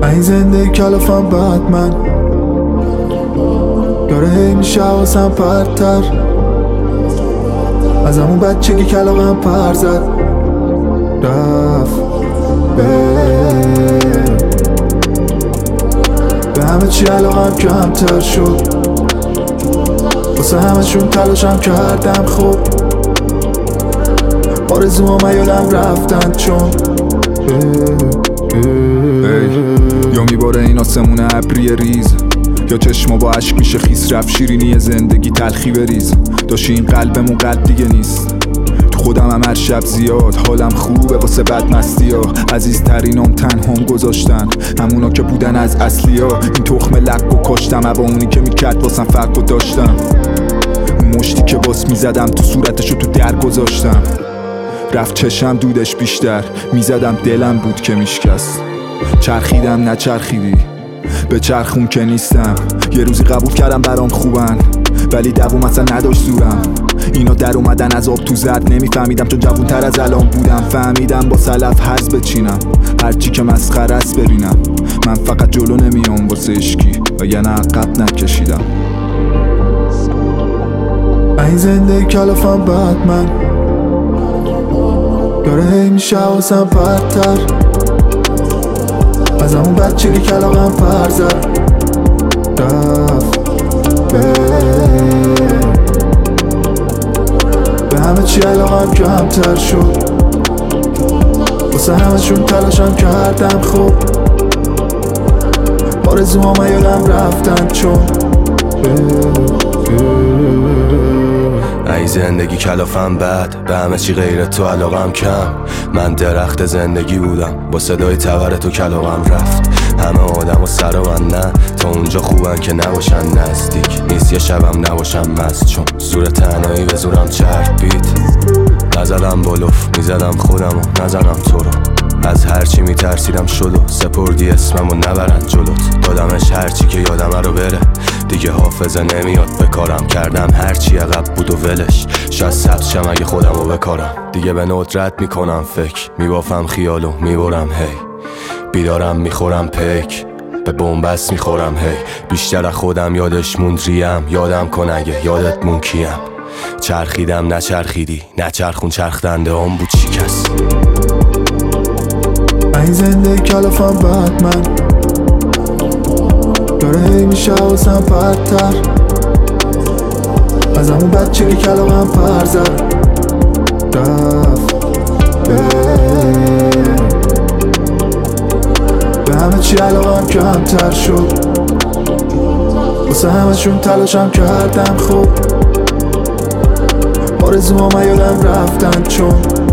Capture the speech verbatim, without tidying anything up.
این زندگی کلافم بعد من داره هی میشه حواسم پرتر از همون بچگی کلاغم پر زد رفت به به همه چی علاقم کمتر شد واسه همه شون تلاشم کردم خوب آرزوام یادم رفتن چون یا میباره این آسمون ابری ریز یا چشما با عشق میشه خیس رفت شیرینی زندگی تلخی بریز داشتی این قلبمون قد دیگه نیست تو خودم هم هر شب زیاد حالم خوبه واسه بدمستی ها عزیزترینام تنهام گذاشتن همونا که بودن از اصلی ها این تخم لک و کاشتم با اونی که میکرد واسم فرق و داشتم اون مشتی که باس میزدم تو صورتشو تو در گذاشتم رفت چشم دودش بیشتر میزدم دلم بود که میشکست چرخیدم نچرخیدی به چرخون که نیستم یه روزی قبول کردم برام خوبن ولی دووم اصلا نداشت زورم اینا در اومدن از آب تو زرد نمیفهمیدم چون جوون تر از الان بودم فهمیدم با سلف حرز بچینم هرچی که مسخره است ببینم من فقط جلو نمیام واسه عشقی و یه نه عقب نکشیدم این زندگی کلافم بعد من داره هی میشه حواسم پرتر از همون بچگی کلاغم پر زد رفت به به همه چی علاقم کمتر شد واسه همه شون تلاشم کردم خوب آرزوام یادم رفتن چون ای زندگی کلافم بد به همه چی غیر تو علاقم کم من درخت زندگی بودم با صدای تبر تو کلاغم رفت همه آدم و سر و من نه تا اونجا خوبن که نباشن نزدیک نیست یه شبم نباشم مست چون زور تنهایی به زورم چربید نزدم بلوف میزدم خودم و نزنم تو رو از هرچی میترسیدم شد و سپردی اسمم و نبرن جلوت دادمش هرچی که یادم رو بره دیگه حافظه نمیاد بکارم کردم هرچی عقب بود و ولش شاید سبز شم اگه خودم رو بکارم دیگه به ندرت میکنم فکر میبافم خیال و میبرم هی بیدارم میخورم پیک به بومبست میخورم هی بیشتر از خودم یادش موند ریم یادم کن اگه یادت مون کیم چرخیدم نچرخیدی نچرخون چرخدنده هم بود شکست این زندگی کلافم بعد من داره هی میشه حواسم پرتر از همون بچگی کلاغم پر زد رفت به به همه چی علاقم کمتر شد واسه همه شون تلاشم کردم خوب آرزوام یادم رفتن چون